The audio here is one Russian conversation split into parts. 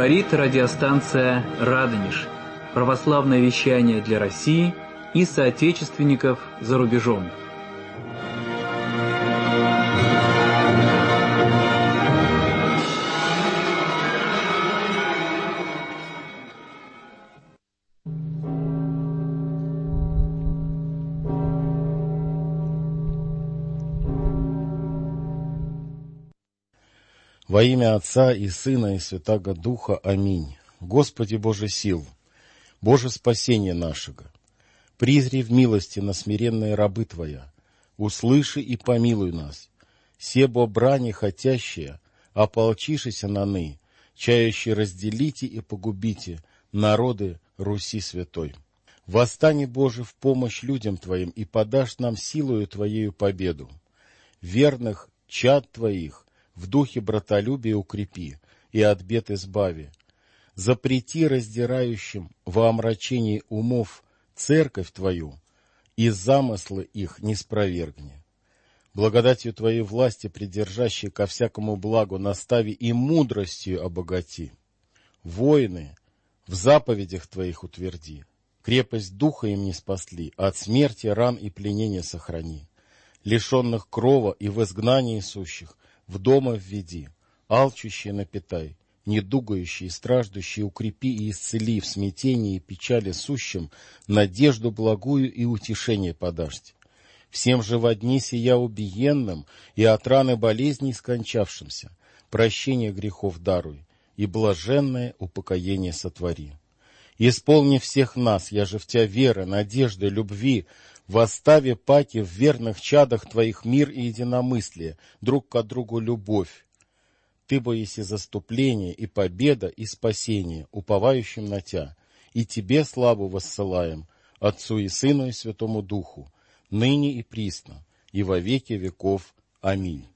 Говорит радиостанция «Радонеж». Православное вещание для России и соотечественников за рубежом. Во имя Отца и Сына и Святаго Духа. Аминь. Господи Боже сил, Боже спасения нашего, призри в милости на смиренные рабы Твоя, услыши и помилуй нас, себо брани хотящие, ополчишися наны, чающие разделите и погубите народы Руси святой. Восстань, Боже, в помощь людям Твоим и подашь нам силою Твоею победу. Верных чад Твоих в духе братолюбия укрепи и от бед избави. Запрети раздирающим во омрачении умов церковь Твою, и замыслы их не спровергни. Благодатью Твоей власти, придержащей ко всякому благу, настави и мудростью обогати. Воины в заповедях Твоих утверди, крепость духа им не спасли, от смерти, ран и пленения сохрани. Лишенных крова и в изгнании сущих в дома введи, алчущие напитай, недугающие и страждущие укрепи и исцели, в смятении и печали сущим надежду благую и утешение подашьте. Всем же во дни сия убиенным и от раны болезней скончавшимся прощение грехов даруй и блаженное упокоение сотвори. Исполни всех нас, я же в Тебя веры, надежды, любви, восставе паки в верных чадах Твоих мир и единомыслие, друг к другу любовь. Ты бо еси заступление и победа и спасение, уповающим на Тя, и Тебе славу воссылаем, Отцу и Сыну и Святому Духу, ныне и присно, и во веки веков. Аминь.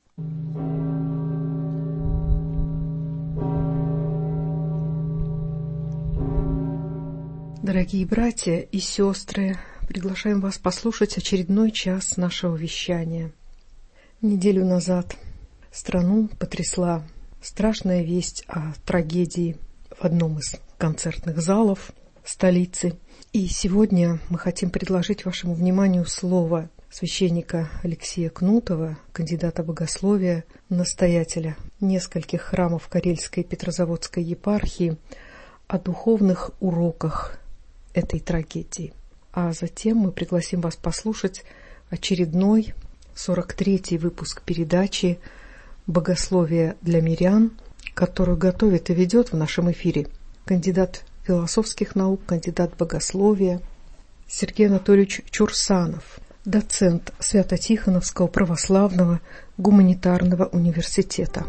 Дорогие братья и сестры, приглашаем вас послушать очередной час нашего вещания. Неделю назад страну потрясла страшная весть о трагедии в одном из концертных залов столицы. И сегодня мы хотим предложить вашему вниманию слово священника Алексея Кнутова, кандидата богословия, настоятеля нескольких храмов Карельской Петрозаводской епархии, о духовных уроках этой трагедии. А затем мы пригласим вас послушать очередной 43-й выпуск передачи «Богословие для мирян», которую готовит и ведет в нашем эфире кандидат философских наук, кандидат богословия Сергей Анатольевич Чурсанов, доцент Свято-Тихоновского православного гуманитарного университета.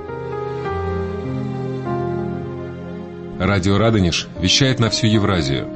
Радио «Радонеж» вещает на всю Евразию.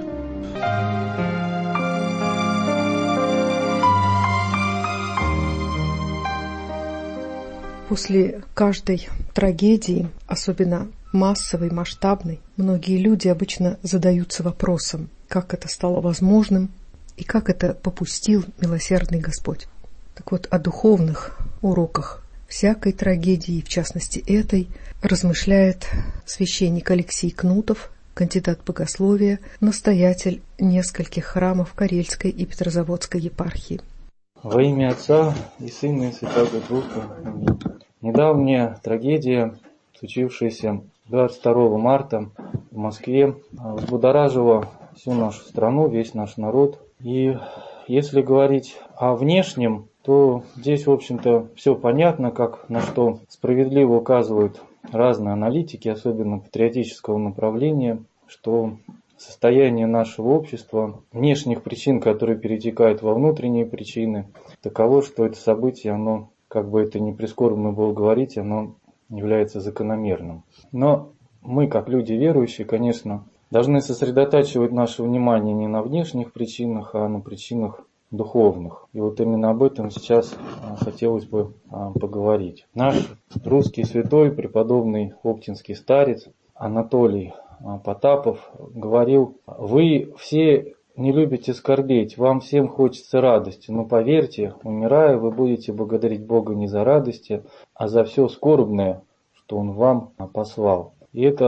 После каждой трагедии, особенно массовой, масштабной, многие люди обычно задаются вопросом, как это стало возможным и как это попустил милосердный Господь. Так вот, о духовных уроках всякой трагедии, в частности этой, размышляет священник Алексей Кнутов, кандидат богословия, настоятель нескольких храмов Карельской и Петрозаводской епархии. Во имя Отца и Сына и Святаго Духа. Аминь. Недавняя трагедия, случившаяся 22 марта в Москве, взбудоражила всю нашу страну, весь наш народ. И если говорить о внешнем, то здесь, в общем-то, все понятно, как на что справедливо указывают разные аналитики, особенно патриотического направления, что состояние нашего общества, внешних причин, которые перетекают во внутренние причины, таково, что это событие, оно, как бы это ни прискорбно было говорить, оно является закономерным. Но мы, как люди верующие, конечно, должны сосредотачивать наше внимание не на внешних причинах, а на причинах духовных. И вот именно об этом сейчас хотелось бы поговорить. Наш русский святой, преподобный оптинский старец Анатолий Потапов говорил: «Вы все не любите скорбеть, вам всем хочется радости, но поверьте, умирая, вы будете благодарить Бога не за радости, а за все скорбное, что Он вам послал». И это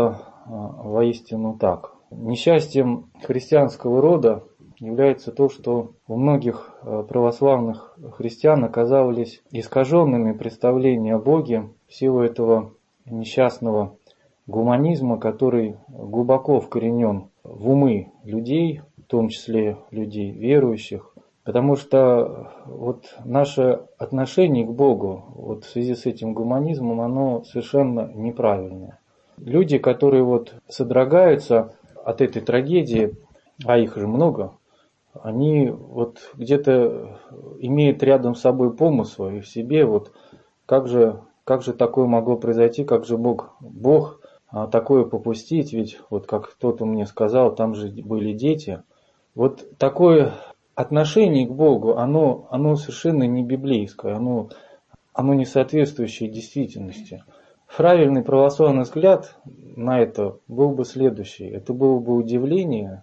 воистину так. Несчастьем христианского рода является то, что у многих православных христиан оказались искаженными представления о Боге в силу этого несчастного гуманизма, который глубоко вкоренен в умы людей, в том числе людей верующих. Потому что вот наше отношение к Богу вот в связи с этим гуманизмом, оно совершенно неправильное. Люди, которые вот содрогаются от этой трагедии, а их же много, они вот где-то имеют рядом с собой помыслы и в себе, вот как же такое могло произойти, как же Бог такое попустить, ведь вот как кто-то мне сказал, там же были дети. Вот такое отношение к Богу, оно совершенно не библейское, оно не соответствующее действительности. Правильный православный взгляд на это был бы следующий. Это было бы удивление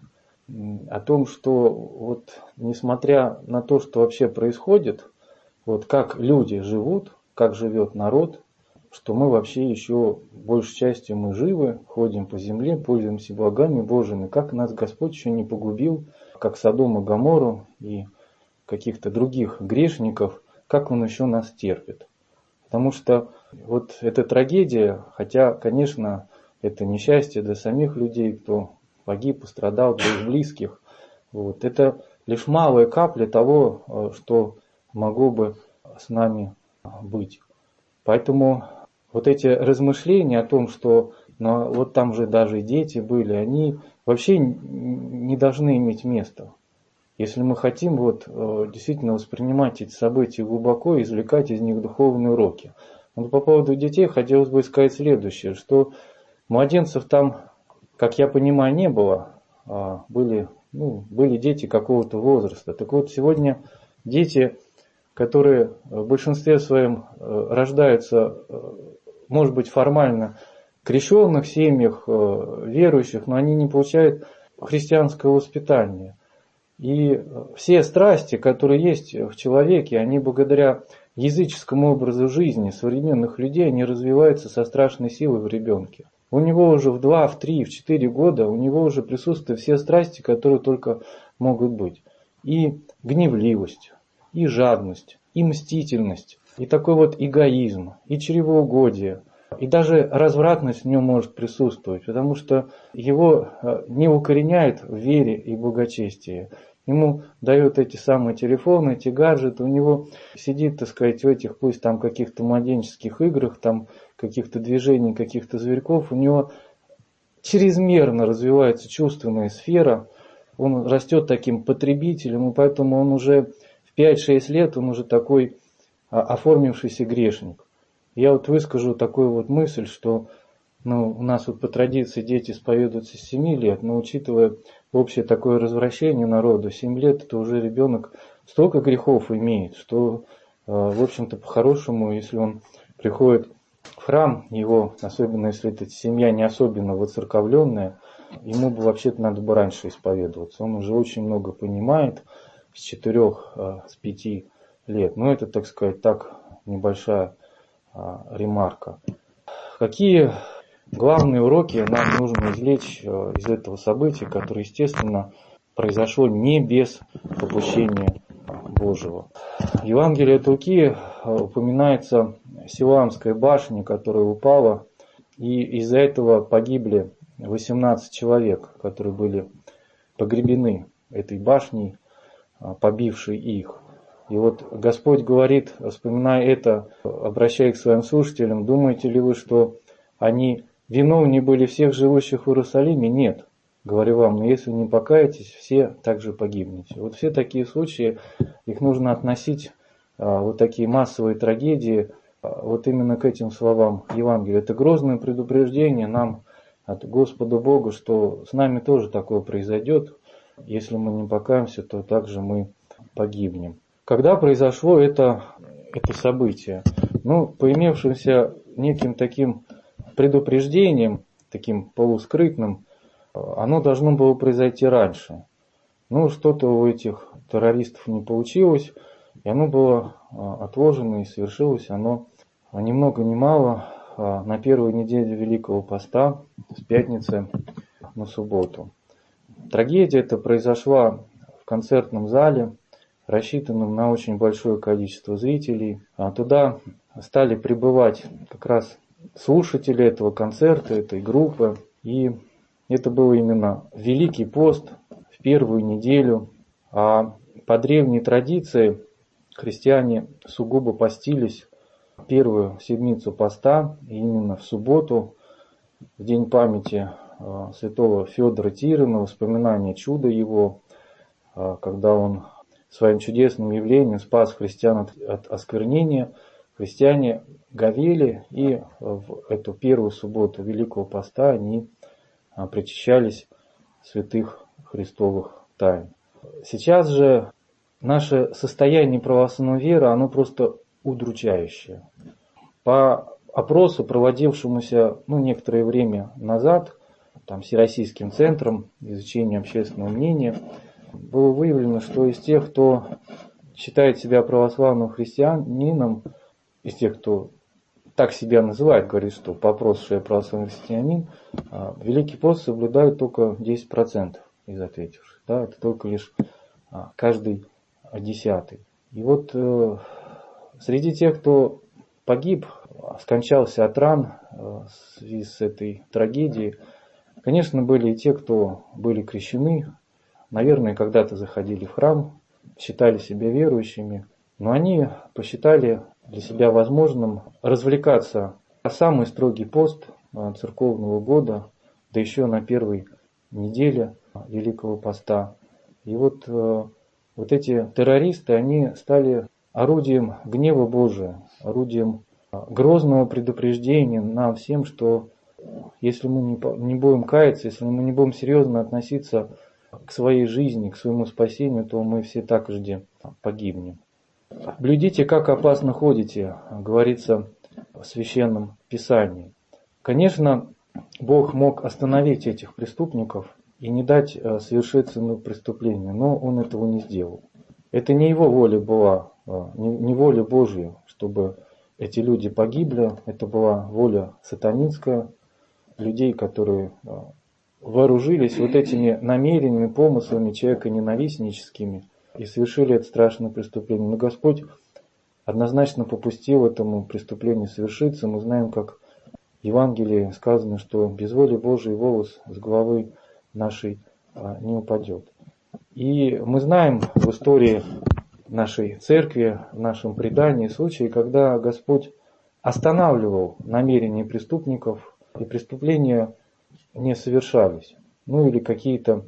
о том, что вот несмотря на то, что вообще происходит, вот как люди живут, как живет народ, что мы вообще еще большей частью мы живы, ходим по земле, пользуемся благами Божьими, как нас Господь еще не погубил, как Содом и Гоморру и каких-то других грешников, как Он еще нас терпит. Потому что вот эта трагедия, хотя, конечно, это несчастье для самих людей, кто погиб, пострадал, для их близких, вот, это лишь малая капля того, что могло бы с нами быть. Поэтому вот эти размышления о том, что вот там же даже и дети были, они вообще не должны иметь места. Если мы хотим вот действительно воспринимать эти события глубоко и извлекать из них духовные уроки. Но по поводу детей хотелось бы сказать следующее, что младенцев там, как я понимаю, не было. Были дети какого-то возраста. Так вот, сегодня дети, которые в большинстве своем рождаются, может быть, формально в крещенных семьях, верующих, но они не получают христианского воспитания. И все страсти, которые есть в человеке, они благодаря языческому образу жизни современных людей, они развиваются со страшной силой в ребенке. У него уже в 2, в 3, в 4 года, у него уже присутствуют все страсти, которые только могут быть. И гневливость, и жадность, и мстительность, и такой вот эгоизм, и чревоугодие, и даже развратность в нем может присутствовать, потому что его не укореняют в вере и благочестии. Ему дают эти самые телефоны, эти гаджеты, у него сидит, так сказать, в этих, пусть там каких-то младенческих играх, там каких-то движений, каких-то зверьков, у него чрезмерно развивается чувственная сфера, он растет таким потребителем, и поэтому он уже в 5-6 лет, он уже такой оформившийся грешник. Я вот выскажу такую вот мысль, что у нас вот по традиции дети исповедуются с 7 лет, но учитывая общее такое развращение народа, 7 лет это уже ребенок столько грехов имеет, что, в общем-то, по-хорошему, если он приходит в храм, его, особенно если эта семья не особенно воцерковленная, ему бы вообще-то надо бы раньше исповедоваться. Он уже очень много понимает с 4, с 5 лет. Но это, так сказать, так небольшая ремарка. Какие главные уроки нам нужно извлечь из этого события, которое, естественно, произошло не без попущения Божьего? В Евангелии от Луки упоминается Силоамская башня, которая упала, и из-за этого погибли 18 человек, которые были погребены этой башней, побившей их. И вот Господь говорит, вспоминая это, обращаясь к своим слушателям, думаете ли вы, что они виновнее были всех живущих в Иерусалиме? Нет, говорю вам, но если не покаетесь, все также погибнете. Вот все такие случаи, их нужно относить, вот такие массовые трагедии, вот именно к этим словам Евангелия. Это грозное предупреждение нам от Господа Бога, что с нами тоже такое произойдет. Если мы не покаемся, то также мы погибнем. Когда произошло это событие? По имевшимся неким таким предупреждением, таким полускрытным, оно должно было произойти раньше. Что-то у этих террористов не получилось, и оно было отложено и совершилось оно ни много ни мало на первую неделю Великого Поста, с пятницы на субботу. Трагедия эта произошла в концертном зале, рассчитанном на очень большое количество зрителей. Туда стали прибывать как раз слушатели этого концерта, этой группы. И это был именно Великий пост в первую неделю. А по древней традиции христиане сугубо постились первую седмицу поста, именно в субботу, в день памяти святого Федора Тирина, воспоминания чуда его, когда он своим чудесным явлением спас христиан от осквернения. Христиане говели, и в эту первую субботу Великого Поста они причащались святых христовых тайн. Сейчас же наше состояние православной веры, оно просто удручающее. По опросу, проводившемуся некоторое время назад, Всероссийским центром изучения общественного мнения, было выявлено, что из тех, кто считает себя православным христианином, из тех, кто так себя называет, говорит, что по опросу, что я православный христианин, Великий пост соблюдают только 10% из ответивших. Да, это только лишь каждый 10-й. И вот среди тех, кто погиб, скончался от ран в связи с этой трагедией, конечно, были и те, кто были крещены, наверное, когда-то заходили в храм, считали себя верующими, но они посчитали для себя возможным развлекаться на самый строгий пост церковного года, да еще на первой неделе Великого Поста. И вот эти террористы, они стали орудием гнева Божия, орудием грозного предупреждения нам всем, что если мы не будем каяться, если мы не будем серьезно относиться к своей жизни, к своему спасению, то мы все также погибнем. «Блюдите, как опасно ходите», говорится в Священном Писании. Конечно, Бог мог остановить этих преступников и не дать совершиться преступлению, но Он этого не сделал. Это не Его воля была, не воля Божья, чтобы эти люди погибли, это была воля сатанинская, людей, которые вооружились вот этими намерениями, помыслами человеконенавистническими и совершили это страшное преступление. Но Господь однозначно попустил этому преступлению совершиться. Мы знаем, как в Евангелии сказано, что без воли Божией волос с головы нашей не упадет. И мы знаем в истории нашей церкви, в нашем предании случаи, когда Господь останавливал намерения преступников, и преступления не совершались. Или какие-то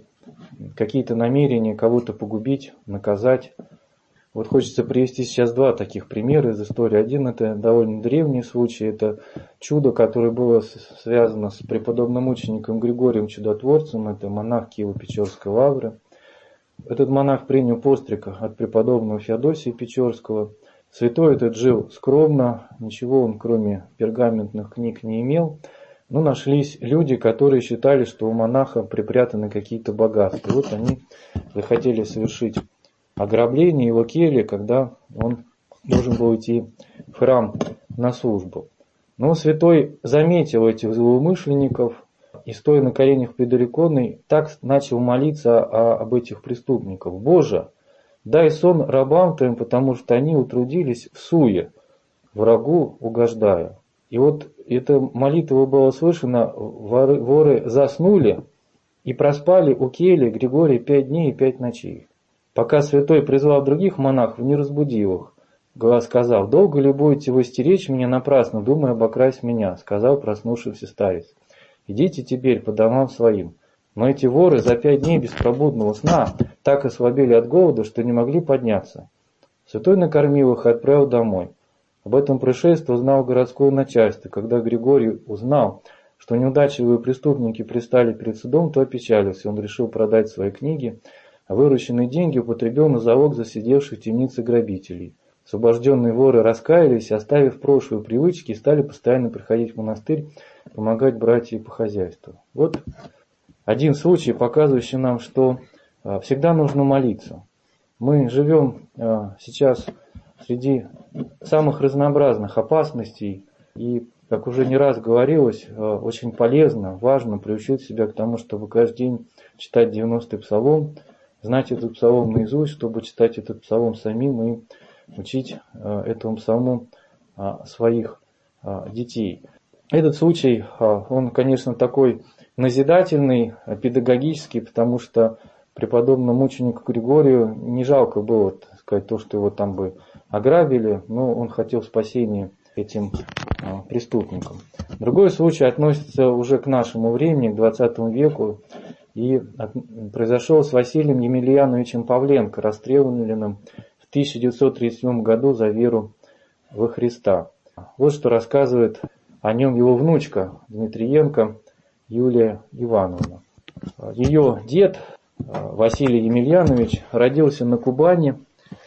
намерения кого-то погубить, наказать. Вот хочется привести сейчас два таких примера из истории. Один — это довольно древний случай, это чудо, которое было связано с преподобным мучеником Григорием Чудотворцем, это монах Киево-Печорской лавры. Этот монах принял постриг от преподобного Феодосия Печорского. Святой этот жил скромно, ничего он кроме пергаментных книг не имел. Но нашлись люди, которые считали, что у монаха припрятаны какие-то богатства. И вот они захотели совершить ограбление его кельи, когда он должен был идти в храм на службу. Но святой заметил этих злоумышленников и, стоя на коленях пред иконой, так начал молиться об этих преступниках. «Боже, дай сон рабам Твоим, потому что они утрудились в суе, врагу угождая». И вот эта молитва была слышана, воры заснули и проспали у кельи Григория 5 дней и 5 ночей. Пока святой призвал других монахов, не разбудил их. Сказал: «Долго ли будете вы стеречь меня напрасно, думая обокрасть меня?» Сказал проснувшийся старец: «Идите теперь по домам своим». Но эти воры за 5 дней беспробудного сна так ослабели от голода, что не могли подняться. Святой накормил их и отправил домой. Об этом происшествии узнал городское начальство. Когда Григорий узнал, что неудачливые преступники пристали перед судом, то опечалился. Он решил продать свои книги, а вырученные деньги употребил на залог засидевших в темнице грабителей. Освобожденные воры раскаялись, оставив прошлые привычки, и стали постоянно приходить в монастырь, помогать братьям по хозяйству. Вот один случай, показывающий нам, что всегда нужно молиться. Мы живем сейчас среди самых разнообразных опасностей, и как уже не раз говорилось, очень полезно, важно приучить себя к тому, чтобы каждый день читать 90-й псалом, знать этот псалом наизусть, чтобы читать этот псалом самим и учить этому псалму своих детей. Этот случай, он, конечно, такой назидательный, педагогический, потому что преподобному мученику Григорию не жалко было, так сказать, то, что его там бы ограбили, но он хотел спасения этим преступникам. Другой случай относится уже к нашему времени, к 20 веку, и произошел с Василием Емельяновичем Павленко, расстрелянным в 1937 году за веру во Христа. Вот что рассказывает о нем его внучка Дмитриенко Юлия Ивановна. Ее дед Василий Емельянович родился на Кубани,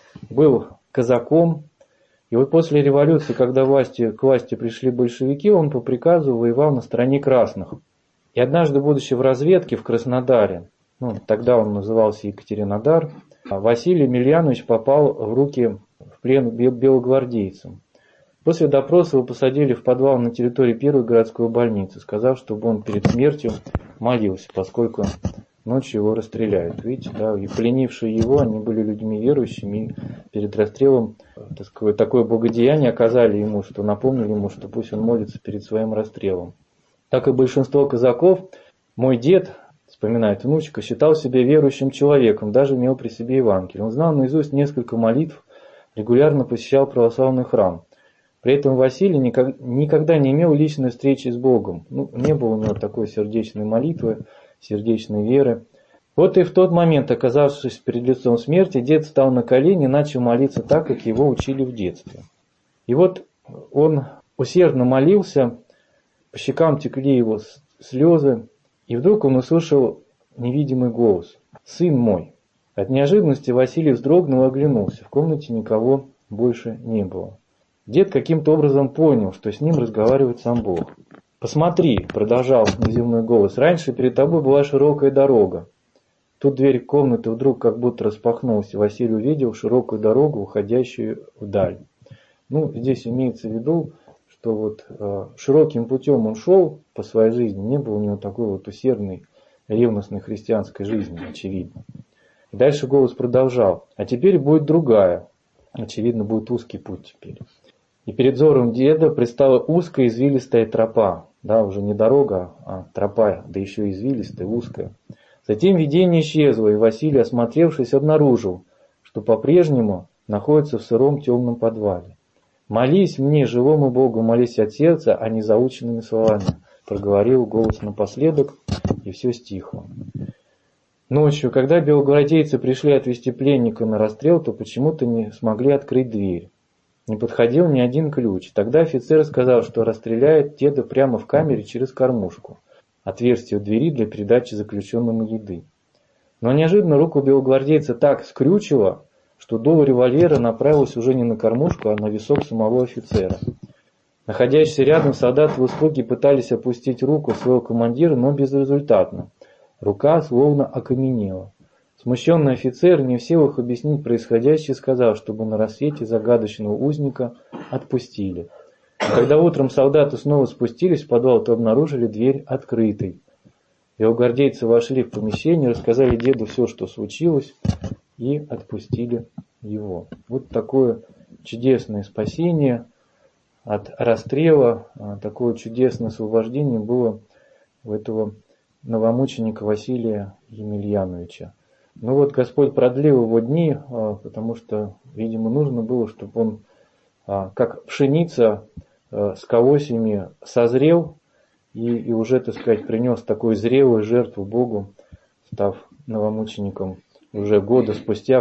был казаком. И вот после революции, когда к власти пришли большевики, он по приказу воевал на стороне красных. И однажды, будучи в разведке в Краснодаре, тогда он назывался Екатеринодар, Василий Емельянович попал в плен белогвардейцам. После допроса его посадили в подвал на территории первой городской больницы, сказав, чтобы он перед смертью молился, поскольку ночью его расстреляют. Видите, да, и пленившие его, они были людьми верующими, и перед расстрелом такое благодеяние оказали ему, что напомнили ему, что пусть он молится перед своим расстрелом. Так и большинство казаков, мой дед, вспоминает внучка, считал себя верующим человеком, даже имел при себе Евангелие. Он знал наизусть несколько молитв, регулярно посещал православный храм. При этом Василий никогда не имел личной встречи с Богом. Не было у него такой сердечной молитвы, сердечной веры. Вот и в тот момент, оказавшись перед лицом смерти, дед встал на колени и начал молиться так, как его учили в детстве. И вот он усердно молился, по щекам текли его слезы, и вдруг он услышал невидимый голос: «Сын мой». От неожиданности Василий вздрогнул и оглянулся. В комнате никого больше не было. Дед каким-то образом понял, что с ним разговаривает сам Бог. «Посмотри», — продолжал неземной голос, — «раньше перед тобой была широкая дорога». Тут дверь комнаты вдруг как будто распахнулась, и Василий увидел широкую дорогу, уходящую вдаль. Здесь имеется в виду, что вот широким путем он шел по своей жизни, не было у него такой вот усердной, ревностной христианской жизни, очевидно. И дальше голос продолжал: «А теперь будет другая». Очевидно, будет узкий путь теперь. И перед взором деда предстала узкая извилистая тропа. Да, уже не дорога, а тропа, да еще извилистая, узкая. Затем видение исчезло, и Василий, осмотревшись, обнаружил, что по-прежнему находится в сыром темном подвале. «Молись мне, живому Богу, молись от сердца, а не заученными словами», проговорил голос напоследок, и все стихло. Ночью, когда белогвардейцы пришли отвезти пленника на расстрел, то почему-то не смогли открыть дверь. Не подходил ни один ключ. Тогда офицер сказал, что расстреляет деда прямо в камере через кормушку, отверстие у двери для передачи заключенному еды. Но неожиданно руку белогвардейца так скрючило, что дуло револьвера направилось уже не на кормушку, а на висок самого офицера. Находящиеся рядом солдаты в испуге пытались опустить руку своего командира, но безрезультатно. Рука словно окаменела. Смущенный офицер, не в силах объяснить происходящее, сказал, чтобы на рассвете загадочного узника отпустили. А когда утром солдаты снова спустились в подвал, то обнаружили дверь открытой. Белогвардейцы вошли в помещение, рассказали деду все, что случилось, и отпустили его. Вот такое чудесное спасение от расстрела, такое чудесное освобождение было у этого новомученика Василия Емельяновича. Господь продлил его дни, потому что, видимо, нужно было, чтобы он, как пшеница с колосьями, созрел и уже, так сказать, принес такую зрелую жертву Богу, став новомучеником уже года спустя, в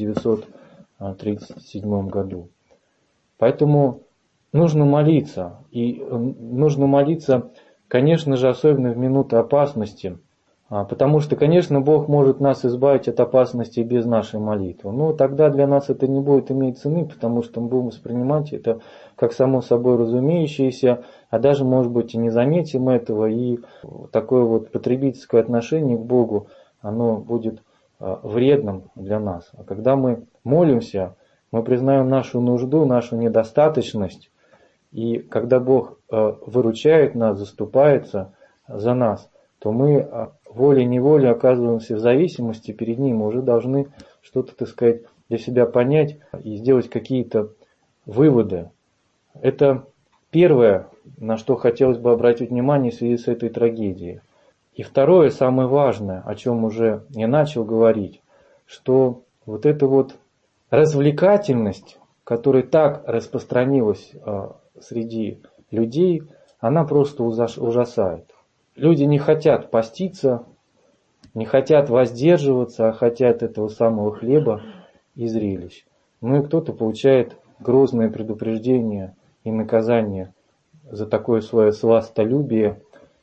1937 году. Поэтому нужно молиться. И нужно молиться, конечно же, особенно в минуты опасности. Потому что, конечно, Бог может нас избавить от опасности без нашей молитвы. Но тогда для нас это не будет иметь цены, потому что мы будем воспринимать это как само собой разумеющееся, а даже, может быть, и не заметим этого. И такое вот потребительское отношение к Богу, оно будет вредным для нас. А когда мы молимся, мы признаем нашу нужду, нашу недостаточность, И когда Бог выручает нас, заступается за нас, то мы волей-неволей оказываемся в зависимости перед Ним, мы уже должны что-то, так сказать, для себя понять и сделать какие-то выводы. Это первое, на что хотелось бы обратить внимание в связи с этой трагедией. И второе, самое важное, о чем уже я начал говорить, что вот эта вот развлекательность, которая так распространилась среди людей, она просто ужасает. Люди не хотят поститься, не хотят воздерживаться, а хотят этого самого хлеба и зрелищ. Ну и кто-то получает грозное предупреждение и наказание за такое свое сластолюбие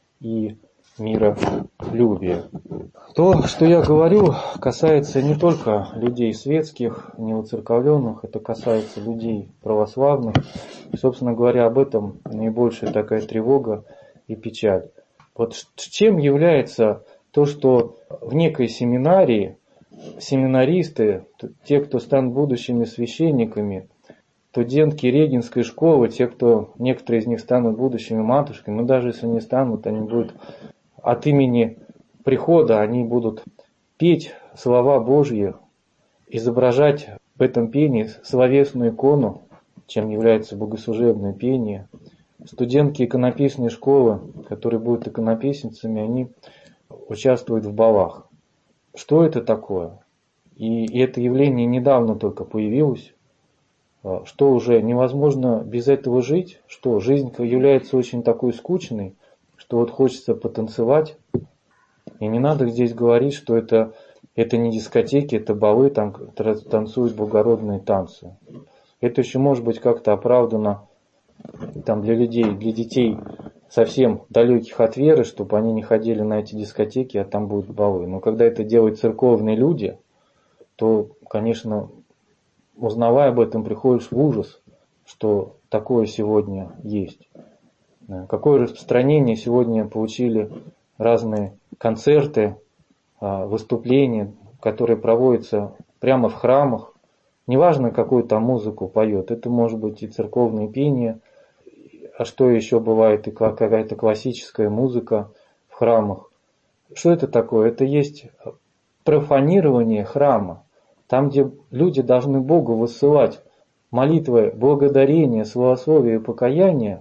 и миролюбие. То, что я говорю, касается не только людей светских, неуцерковленных, это касается людей православных. И, собственно говоря, об этом наибольшая такая тревога и печаль. Вот чем является то, что в некой семинарии семинаристы, те, кто станут будущими священниками, студентки Регинской школы, некоторые из них станут будущими матушками, но даже если не станут, они будут от имени прихода, они будут петь слова Божьи, изображать в этом пении словесную икону, чем является богослужебное пение. Студентки иконописной школы, которые будут иконописницами, они участвуют в балах. Что это такое? И это явление недавно только появилось. Что уже невозможно без этого жить? Что жизнь является очень такой скучной, что вот хочется потанцевать. И не надо здесь говорить, что это не дискотеки, это балы, там танцуют благородные танцы. Это еще может быть как-то оправдано там, для людей, для детей совсем далеких от веры, чтобы они не ходили на эти дискотеки, а там будут балы. Но когда это делают церковные люди, то, конечно, узнавая об этом, приходишь в ужас, что такое сегодня есть. Какое распространение сегодня получили разные концерты, выступления, которые проводятся прямо в храмах. Неважно, какую там музыку поет, это может быть и церковное пение, а что еще бывает, и какая-то классическая музыка в храмах. Что это такое? Это есть профанирование храма, там, где люди должны Богу высылать молитвы благодарения, славословия и покаяния,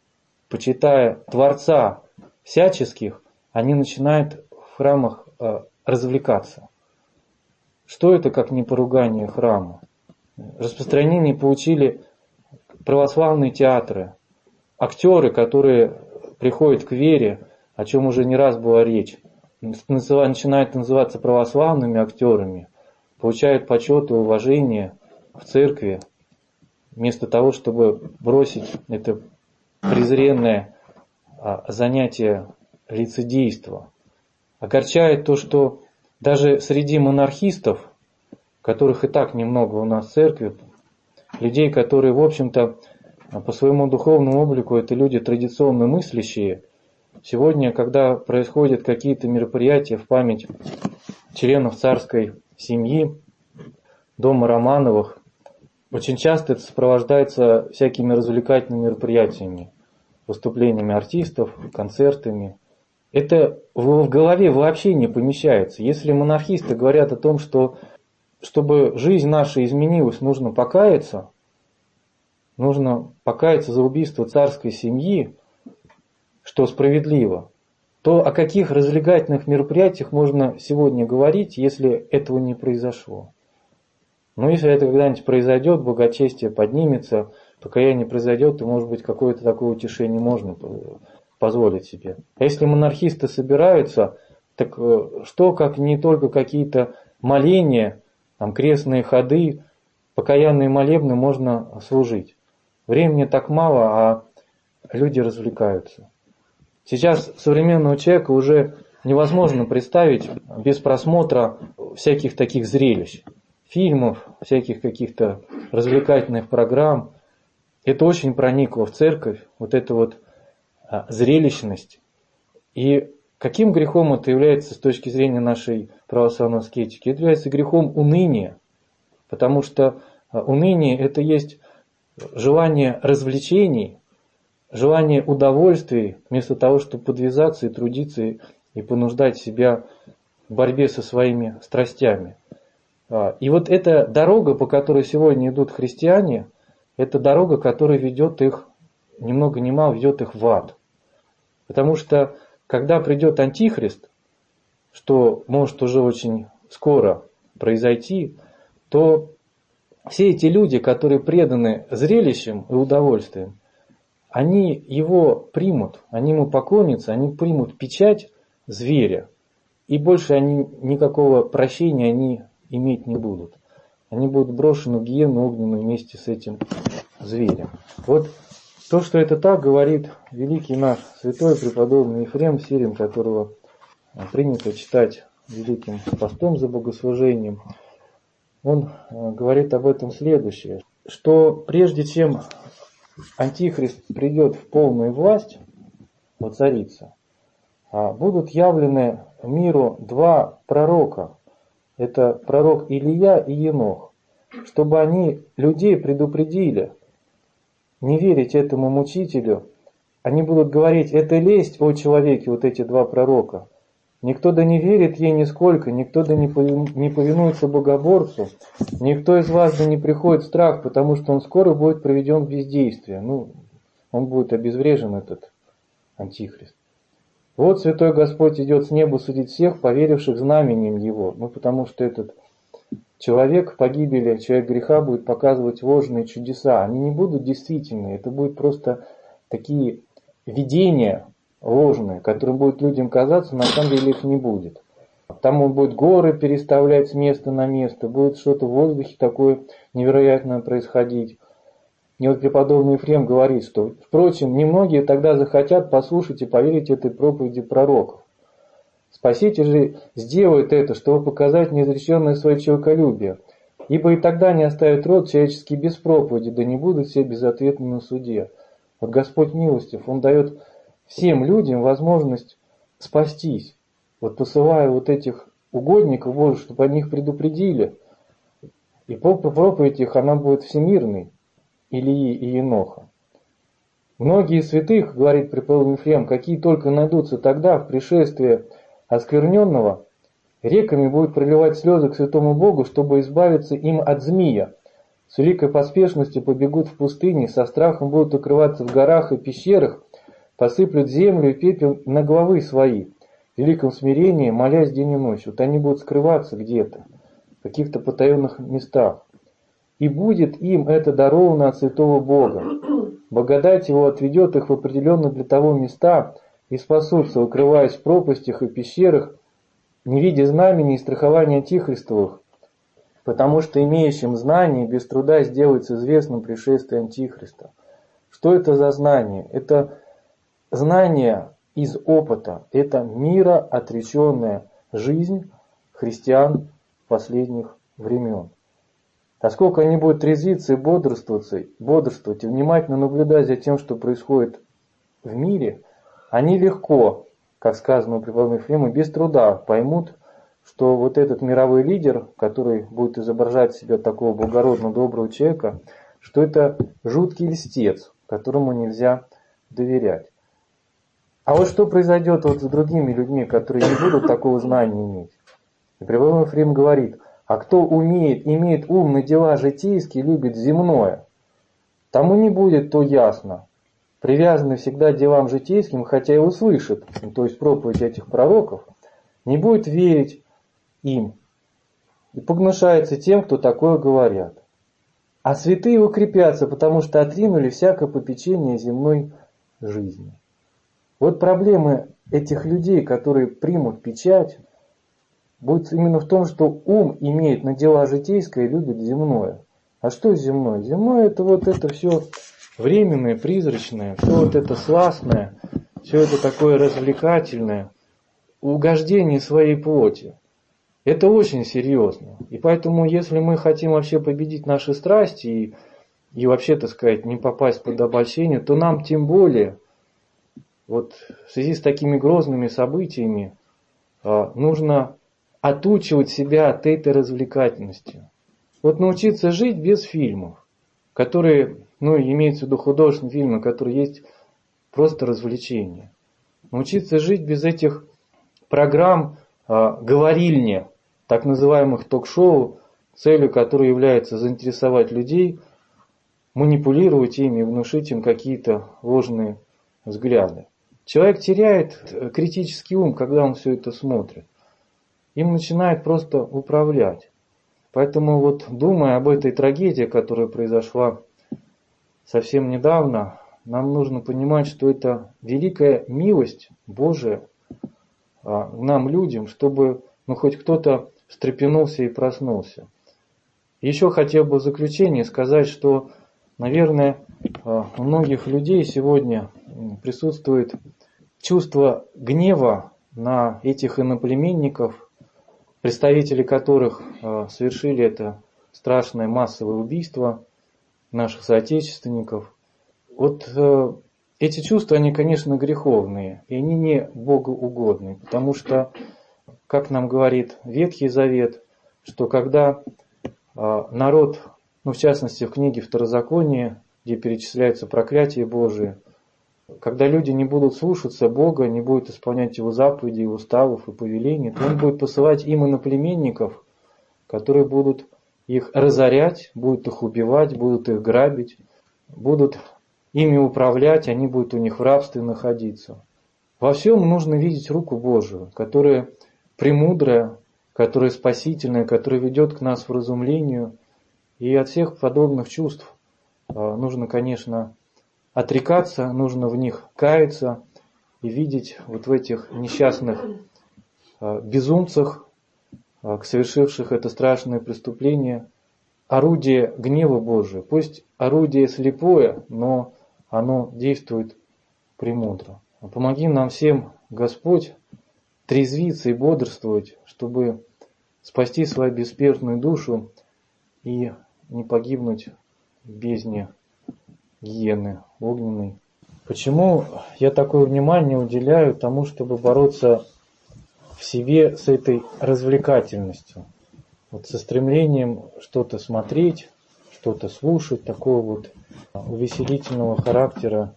почитая Творца всяческих, они начинают в храмах развлекаться. Что это, как не поругание храма? Распространение получили православные театры, актеры, которые приходят к вере, о чем уже не раз была речь, начинают называться православными актерами, получают почет и уважение в церкви, вместо того, чтобы бросить это презренное занятие лицедейства. Огорчает то, что даже среди монархистов, которых и так немного у нас в церкви, людей, которые, в общем-то, по своему духовному облику это люди традиционно мыслящие, сегодня, когда происходят какие-то мероприятия в память членов царской семьи, дома Романовых, очень часто это сопровождается всякими развлекательными мероприятиями, выступлениями артистов, концертами. Это в голове вообще не помещается. Если монархисты говорят о том, что чтобы жизнь наша изменилась, нужно покаяться за убийство царской семьи, что справедливо, то о каких развлекательных мероприятиях можно сегодня говорить, если этого не произошло? Но если это когда-нибудь произойдет, благочестие поднимется, покаяние произойдет, то, может быть, какое-то такое утешение можно позволить себе. А если монархисты собираются, так что, как не только какие-то моления, там, крестные ходы, покаянные молебны можно служить. Времени так мало, а люди развлекаются. Сейчас современного человека уже невозможно представить без просмотра всяких таких зрелищ, фильмов, всяких каких-то развлекательных программ. Это очень проникло в церковь, вот эта вот зрелищность. И каким грехом это является с точки зрения нашей православной аскетики? Это является грехом уныния, потому что уныние – это есть желание развлечений, желание удовольствий, вместо того, чтобы подвязаться и трудиться и понуждать себя в борьбе со своими страстями. И вот эта дорога, по которой сегодня идут христиане, это дорога, которая ведет их, ни много ни мало, ведет их в ад. Потому что, когда придет Антихрист, что может уже очень скоро произойти, то все эти люди, которые преданы зрелищам и удовольствиям, они его примут, они ему поклонятся, они примут печать зверя, и больше они никакого прощения они иметь не будут. Они будут брошены в гиену огненную вместе с этим зверем. Вот то, что это так, говорит великий наш святой преподобный Ефрем Сирин, которого принято читать Великим постом за богослужением. Он говорит об этом следующее, что прежде чем Антихрист придет в полную власть, воцарится, будут явлены миру два пророка. Это пророк Илия и Енох, чтобы они людей предупредили не верить этому мучителю. Они будут говорить: это лесть о человеке, вот эти два пророка. Никто да не верит ей нисколько, никто да не повинуется богоборцу, никто из вас да не приходит в страх, потому что он скоро будет приведен в бездействие. Он будет обезврежен, этот Антихрист. Вот Святой Господь идет с неба судить всех, поверивших знамением Его. Потому что этот человек погибели, человек греха будет показывать ложные чудеса. Они не будут действительные, это будут просто такие видения ложные, которые будут людям казаться, но на самом деле их не будет. Там он будет горы переставлять с места на место, будет что-то в воздухе такое невероятное происходить. И вот преподобный Ефрем говорит, что, впрочем, немногие тогда захотят послушать и поверить этой проповеди пророков. Спаситель же сделает это, чтобы показать неизреченное свое человеколюбие, ибо и тогда не оставит род человеческий без проповеди, да не будут все безответны на суде. Вот Господь милостив, Он дает всем людям возможность спастись, вот посылая вот этих угодников Божьих, чтобы они их предупредили. И проповедь их, она будет всемирной, Илии и Еноха. Многие святых, говорит преподобный Ефрем, какие только найдутся тогда в пришествии оскверненного, реками будут проливать слезы к святому Богу, чтобы избавиться им от змея. С великой поспешностью побегут в пустыне, со страхом будут укрываться в горах и пещерах, посыплют землю и пепел на головы свои, в великом смирении, молясь день и ночь. Вот они будут скрываться где-то, в каких-то потаенных местах. И будет им это даровано от святого Бога. Благодать Его отведет их в определенно для того места и спасутся, укрываясь в пропастях и пещерах, не видя знамений и страхования Антихристовых, потому что имеющим знание без труда сделается известным пришествие Антихриста. Что это за знание? Это знание из опыта, это мироотреченная жизнь христиан последних времен. Насколько они будут трезвиться и бодрствовать и внимательно наблюдать за тем, что происходит в мире, они легко, как сказано у преподобного Ефрема, без труда поймут, что вот этот мировой лидер, который будет изображать себя такого благородного, доброго человека, что это жуткий льстец, которому нельзя доверять. А вот что произойдет вот с другими людьми, которые не будут такого знания иметь? И преподобный Ефрем говорит: а кто имеет ум на дела житейские, любит земное, тому не будет то ясно. Привязанный всегда к делам житейским, хотя и услышит, то есть проповедь этих пророков, не будет верить им и погнушается тем, кто такое говорят. А святые укрепятся, потому что отринули всякое попечение земной жизни. Вот проблемы этих людей, которые примут печать, будет именно в том, что ум имеет на дела житейское и любит земное. А что земное? Земное это вот это все временное, призрачное, все вот это сластное, все это такое развлекательное, угождение своей плоти. Это очень серьезно. И поэтому, если мы хотим вообще победить наши страсти и вообще, так сказать, не попасть под обольщение, то нам тем более, вот в связи с такими грозными событиями, нужно отучивать себя от этой развлекательности. Вот научиться жить без фильмов, которые, имеется в виду художественные фильмы, которые есть просто развлечение. Научиться жить без этих программ говорильни, так называемых ток-шоу, целью которой является заинтересовать людей, манипулировать ими и внушить им какие-то ложные взгляды. Человек теряет критический ум, когда он все это смотрит. Им начинает просто управлять. Поэтому вот, думая об этой трагедии, которая произошла совсем недавно, нам нужно понимать, что это великая милость Божия нам, людям, чтобы хоть кто-то встрепенулся и проснулся. Еще хотел бы в заключение сказать, что, наверное, у многих людей сегодня присутствует чувство гнева на этих иноплеменников, представители которых совершили это страшное массовое убийство наших соотечественников. Вот эти чувства, они, конечно, греховные, и они не богоугодные, потому что, как нам говорит Ветхий Завет, что когда народ, в частности в книге Второзакония, где перечисляются проклятия Божии, когда люди не будут слушаться Бога, не будут исполнять Его заповедей, уставов и повелений, то Он будет посылать им иноплеменников, которые будут их разорять, будут их убивать, будут их грабить, будут ими управлять, они будут у них в рабстве находиться. Во всем нужно видеть руку Божию, которая премудрая, которая спасительная, которая ведет к нас в разумлению. И от всех подобных чувств нужно, конечно, отрекаться, нужно в них каяться и видеть вот в этих несчастных безумцах, совершивших это страшное преступление, орудие гнева Божия. Пусть орудие слепое, но оно действует премудро. Помоги нам всем, Господь, трезвиться и бодрствовать, чтобы спасти свою бессмертную душу и не погибнуть в бездне гиены огненной. Почему я такое внимание уделяю тому, чтобы бороться в себе с этой развлекательностью, вот со стремлением что-то смотреть, что-то слушать, такого вот увеселительного характера,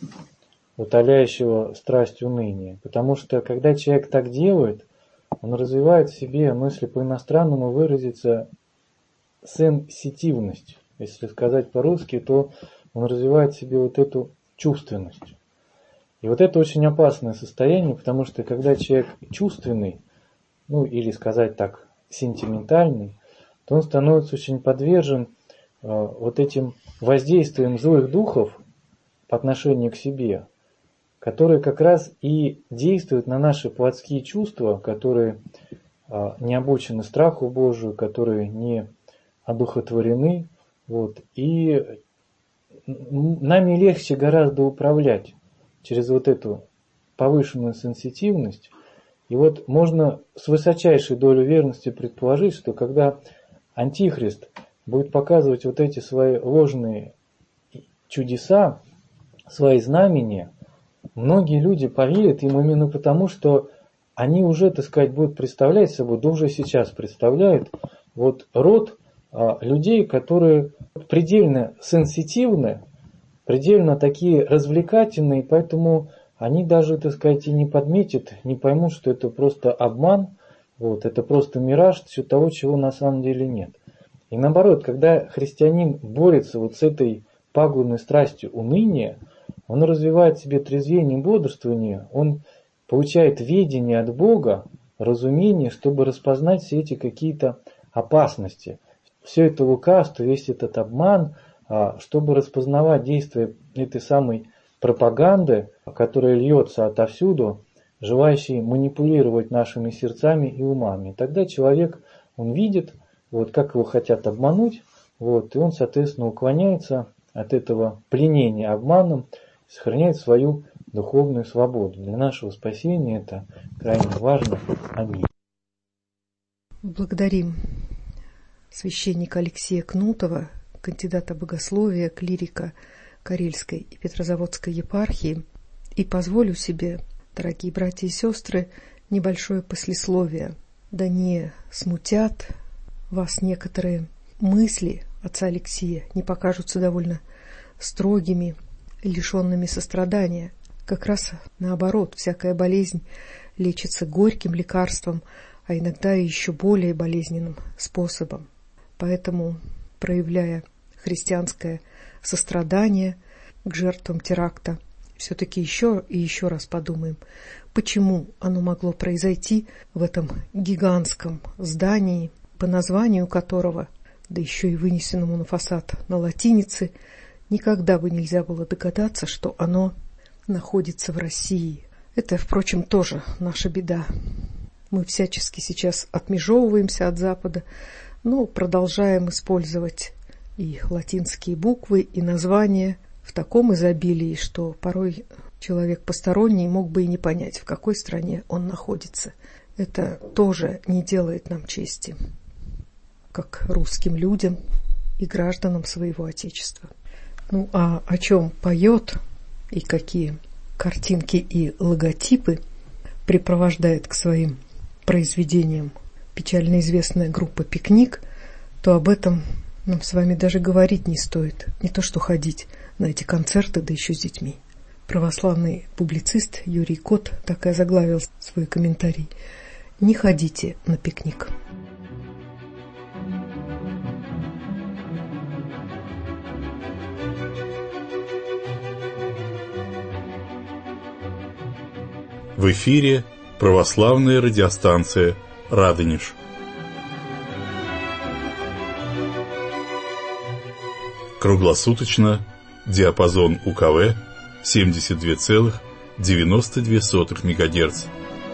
утоляющего страсть уныния. Потому что когда человек так делает, он развивает в себе, если по-иностранному выразиться, сенситивность. Если сказать по-русски, то он развивает в себе вот эту чувственность. И вот это очень опасное состояние, потому что когда человек чувственный, или сказать так, сентиментальный, то он становится очень подвержен вот этим воздействиям злых духов по отношению к себе, которые как раз и действуют на наши плотские чувства, которые не обучены страху Божию, которые не одухотворены. И нами легче гораздо управлять через вот эту повышенную сенситивность. И вот можно с высочайшей долей верности предположить, что когда Антихрист будет показывать вот эти свои ложные чудеса, свои знамения, многие люди поверят ему именно потому, что они уже, будут представлять собой, да уже сейчас представляют, род людей, которые предельно сенситивны, предельно такие развлекательные, поэтому они даже, и не подметят, не поймут, что это просто обман, это просто мираж, все того, чего на самом деле нет. И наоборот, когда христианин борется с этой пагубной страстью уныния, он развивает в себе трезвение и бодрствование, он получает ведение от Бога, разумение, чтобы распознать все эти какие-то опасности, все это лукавство, весь этот обман, чтобы распознавать действия этой самой пропаганды, которая льется отовсюду, желающей манипулировать нашими сердцами и умами. И тогда человек, он видит, как его хотят обмануть, и он, соответственно, уклоняется от этого пленения обманом, сохраняет свою духовную свободу. Для нашего спасения это крайне важно. Аминь. Благодарим священника Алексея Кнутова, кандидата богословия, клирика Карельской и Петрозаводской епархии, и позволю себе, дорогие братья и сестры, небольшое послесловие. Да не смутят вас некоторые мысли отца Алексея, не покажутся довольно строгими, лишенными сострадания. Как раз наоборот, всякая болезнь лечится горьким лекарством, а иногда и еще более болезненным способом. Поэтому, проявляя христианское сострадание к жертвам теракта, все-таки еще и еще раз подумаем, почему оно могло произойти в этом гигантском здании, по названию которого, да еще и вынесенному на фасад на латинице, никогда бы нельзя было догадаться, что оно находится в России. Это, впрочем, тоже наша беда. Мы всячески сейчас отмежевываемся от Запада, но продолжаем использовать и латинские буквы, и названия в таком изобилии, что порой человек посторонний мог бы и не понять, в какой стране он находится. Это тоже не делает нам чести, как русским людям и гражданам своего Отечества. Ну, а о чем поет и какие картинки и логотипы припровождает к своим произведениям печально известная группа «Пикник», то об этом нам с вами даже говорить не стоит, не то что ходить на эти концерты, да еще с детьми. Православный публицист Юрий Кот так и озаглавил свой комментарий: «Не ходите на пикник». В эфире православная радиостанция «Радонеж». Круглосуточно диапазон УКВ 72,92 МГц.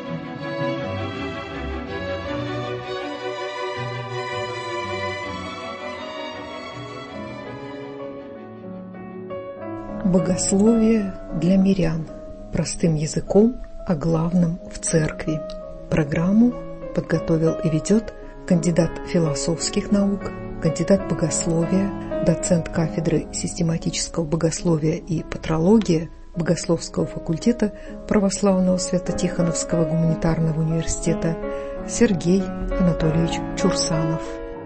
Богословие для мирян. Простым языком о главном в церкви. Программу подготовил и ведет кандидат философских наук, кандидат богословия, доцент кафедры систематического богословия и патрологии Богословского факультета Православного Свято-Тихоновского гуманитарного университета Сергей Анатольевич Чурсанов.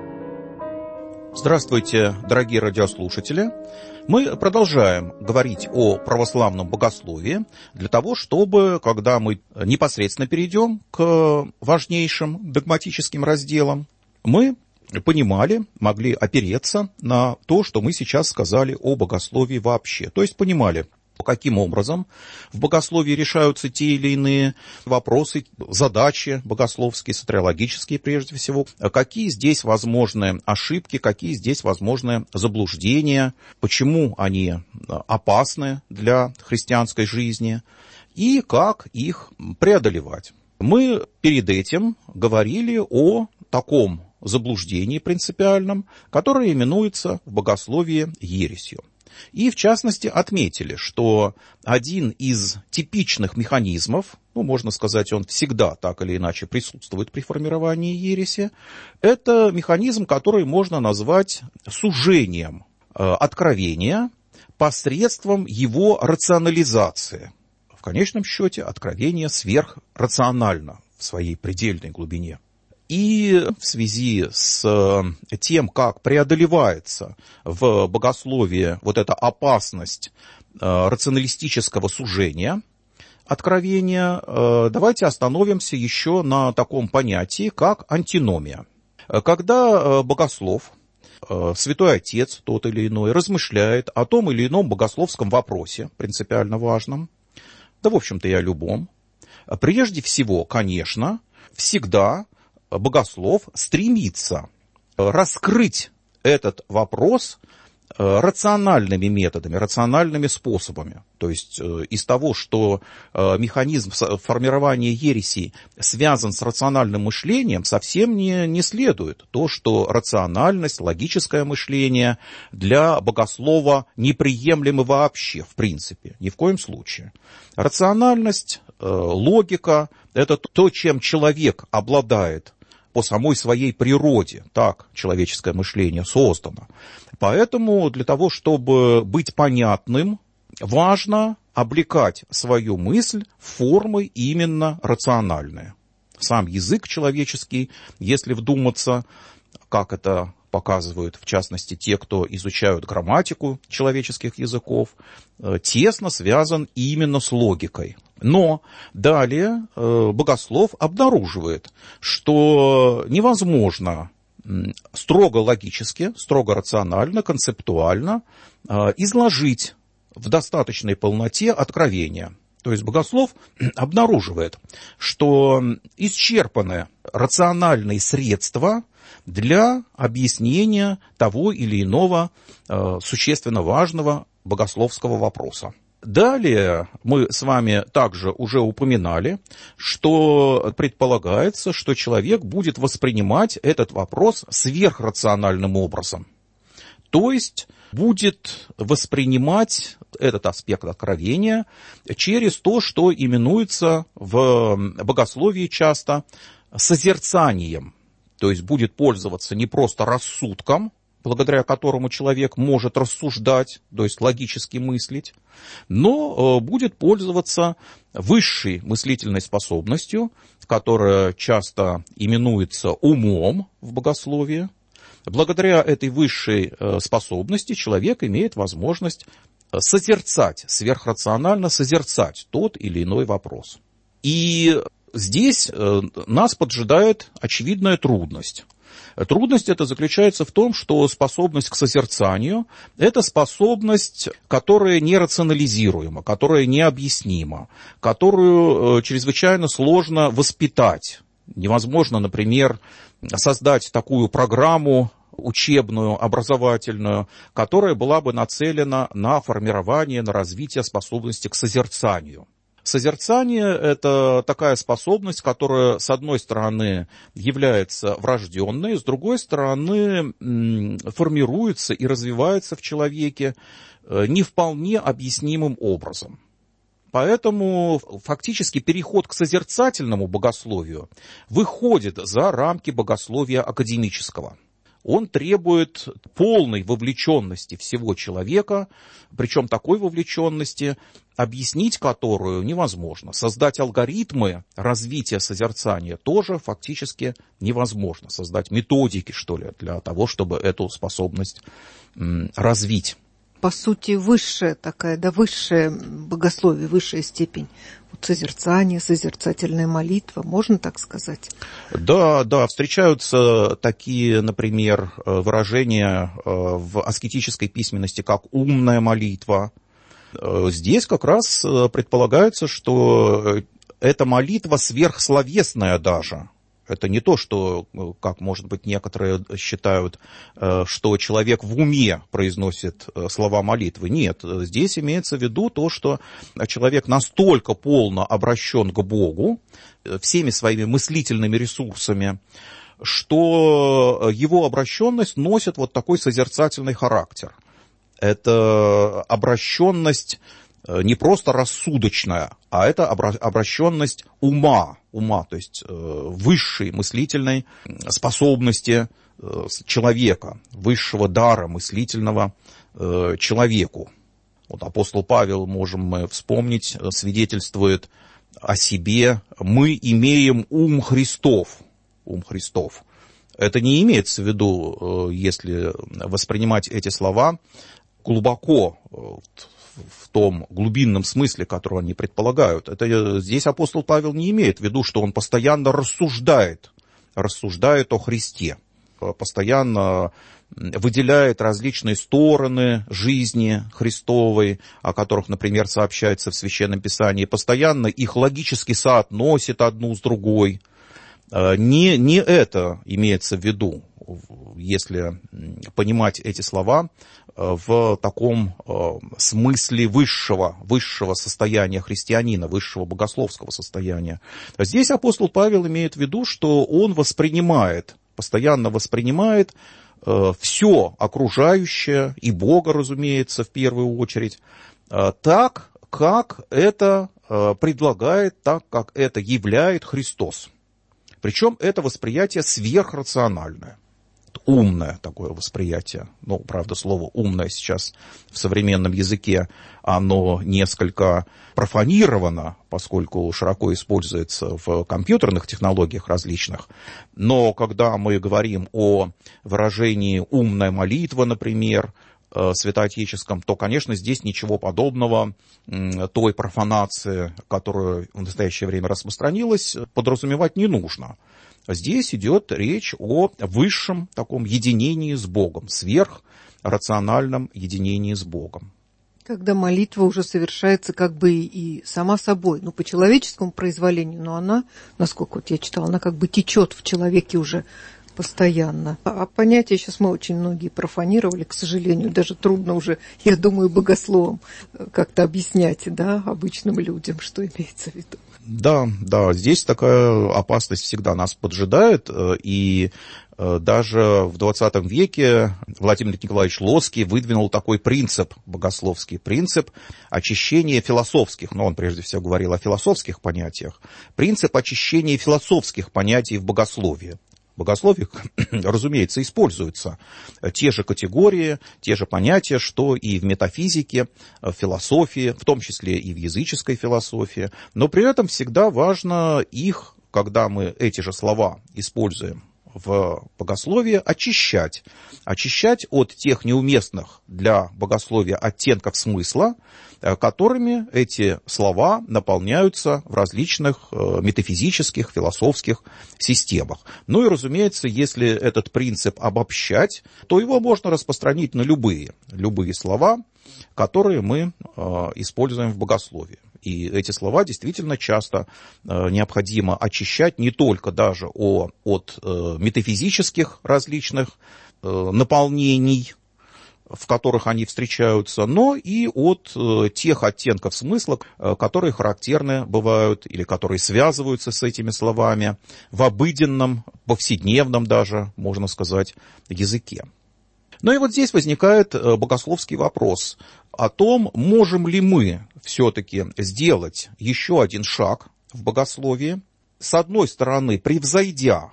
Здравствуйте, дорогие радиослушатели. Мы продолжаем говорить о православном богословии для того, чтобы, когда мы непосредственно перейдем к важнейшим догматическим разделам, мы понимали, могли опереться на то, что мы сейчас сказали о богословии вообще. То есть понимали, каким образом в богословии решаются те или иные вопросы, задачи богословские, сотриологические прежде всего, какие здесь возможны ошибки, какие здесь возможны заблуждения, почему они опасны для христианской жизни и как их преодолевать. Мы перед этим говорили о таком заблуждении принципиальном, которое именуется в богословии ересью. И, в частности, отметили, что один из типичных механизмов, можно сказать, он всегда так или иначе присутствует при формировании ереси, это механизм, который можно назвать сужением откровения посредством его рационализации. В конечном счете, откровение сверхрационально в своей предельной глубине. И в связи с тем, как преодолевается в богословии вот эта опасность рационалистического сужения откровения, давайте остановимся еще на таком понятии, как антиномия. Когда богослов, святой отец тот или иной, размышляет о том или ином богословском вопросе, принципиально важном, да, в общем-то, и о любом, прежде всего, конечно, всегда богослов стремится раскрыть этот вопрос рациональными методами, рациональными способами. То есть из того, что механизм формирования ереси связан с рациональным мышлением, совсем не следует то, что рациональность, логическое мышление для богослова неприемлемы вообще, в принципе, ни в коем случае. Рациональность, логика – это то, чем человек обладает по самой своей природе, так человеческое мышление создано. Поэтому для того, чтобы быть понятным, важно облекать свою мысль в формы именно рациональные. Сам язык человеческий, если вдуматься, как это показывают, в частности, те, кто изучают грамматику человеческих языков, тесно связан именно с логикой. Но далее богослов обнаруживает, что невозможно строго логически, строго рационально, концептуально изложить в достаточной полноте откровения. То есть богослов обнаруживает, что исчерпаны рациональные средства для объяснения того или иного существенно важного богословского вопроса. Далее мы с вами также уже упоминали, что предполагается, что человек будет воспринимать этот вопрос сверхрациональным образом. То есть будет воспринимать этот аспект откровения через то, что именуется в богословии часто созерцанием. То есть будет пользоваться не просто рассудком, благодаря которому человек может рассуждать, то есть логически мыслить, но будет пользоваться высшей мыслительной способностью, которая часто именуется умом в богословии. Благодаря этой высшей способности человек имеет возможность созерцать, сверхрационально созерцать тот или иной вопрос. И здесь нас поджидает очевидная трудность. Трудность эта заключается в том, что способность к созерцанию – это способность, которая нерационализируема, которая необъяснима, которую чрезвычайно сложно воспитать. Невозможно, например, создать такую программу учебную, образовательную, которая была бы нацелена на формирование, на развитие способности к созерцанию. Созерцание – это такая способность, которая, с одной стороны, является врожденной, с другой стороны, формируется и развивается в человеке не вполне объяснимым образом. Поэтому фактически переход к созерцательному богословию выходит за рамки богословия академического. Он требует полной вовлеченности всего человека, причем такой вовлеченности, объяснить которую невозможно. Создать алгоритмы развития созерцания тоже фактически невозможно. Создать методики, что ли, для того, чтобы эту способность развить. По сути, высшая такая, да, высшее богословие, высшая степень. Вот созерцание, созерцательная молитва, можно так сказать? Да, встречаются такие, например, выражения в аскетической письменности, как умная молитва. Здесь как раз предполагается, что эта молитва сверхсловесная даже. Это не то, что, как, может быть, некоторые считают, что человек в уме произносит слова молитвы. Нет, здесь имеется в виду то, что человек настолько полно обращен к Богу всеми своими мыслительными ресурсами, что его обращенность носит вот такой созерцательный характер. Это обращенность не просто рассудочная, а это обращенность ума, то есть высшей мыслительной способности человека, высшего дара мыслительного человеку. Вот апостол Павел, можем мы вспомнить, свидетельствует о себе: мы имеем ум Христов. Ум Христов. Это не имеется в виду, если воспринимать эти слова глубоко, в том глубинном смысле, который они предполагают. Это здесь апостол Павел не имеет в виду, что он постоянно рассуждает о Христе, постоянно выделяет различные стороны жизни Христовой, о которых, например, сообщается в Священном Писании, постоянно их логически соотносит одну с другой. Не это имеется в виду, если понимать эти слова в таком смысле высшего состояния христианина, высшего богословского состояния. Здесь апостол Павел имеет в виду, что он постоянно воспринимает все окружающее, и Бога, разумеется, в первую очередь, так, как это предлагает, так, как это являет Христос. Причем это восприятие сверхрациональное. вот умное такое восприятие. Ну, правда, слово «умное» сейчас в современном языке, оно несколько профанировано, поскольку широко используется в компьютерных технологиях различных. Но когда мы говорим о выражении «умная молитва», например, святоотеческом, то, конечно, здесь ничего подобного той профанации, которая в настоящее время распространилась, подразумевать не нужно. Здесь идет речь о высшем таком единении с Богом, сверхрациональном единении с Богом. Когда молитва уже совершается как бы и сама собой, по человеческому произволению, но она, насколько вот я читала, она как бы течет в человеке уже постоянно. А понятия сейчас мы очень многие профанировали, к сожалению, даже трудно уже, я думаю, богословам как-то объяснять, да, обычным людям, что имеется в виду. Да, здесь такая опасность всегда нас поджидает, и даже в 20 веке Владимир Николаевич Лоцкий выдвинул такой принцип, богословский принцип очищения философских, но он прежде всего говорил о философских понятиях, принцип очищения философских понятий в богословии. В богословии, разумеется, используются те же категории, те же понятия, что и в метафизике, в философии, в том числе и в языческой философии. Но при этом всегда важно их, когда мы эти же слова используем в богословии, очищать. Очищать от тех неуместных для богословия оттенков смысла, которыми эти слова наполняются в различных метафизических, философских системах. Ну и, разумеется, если этот принцип обобщать, то его можно распространить на любые слова, которые мы используем в богословии. И эти слова действительно часто необходимо очищать не только даже от метафизических различных наполнений, в которых они встречаются, но и от тех оттенков смысла, которые характерны бывают или которые связываются с этими словами в обыденном, повседневном даже, можно сказать, языке. Ну и вот здесь возникает богословский вопрос о том, можем ли мы все-таки сделать еще один шаг в богословии, с одной стороны, превзойдя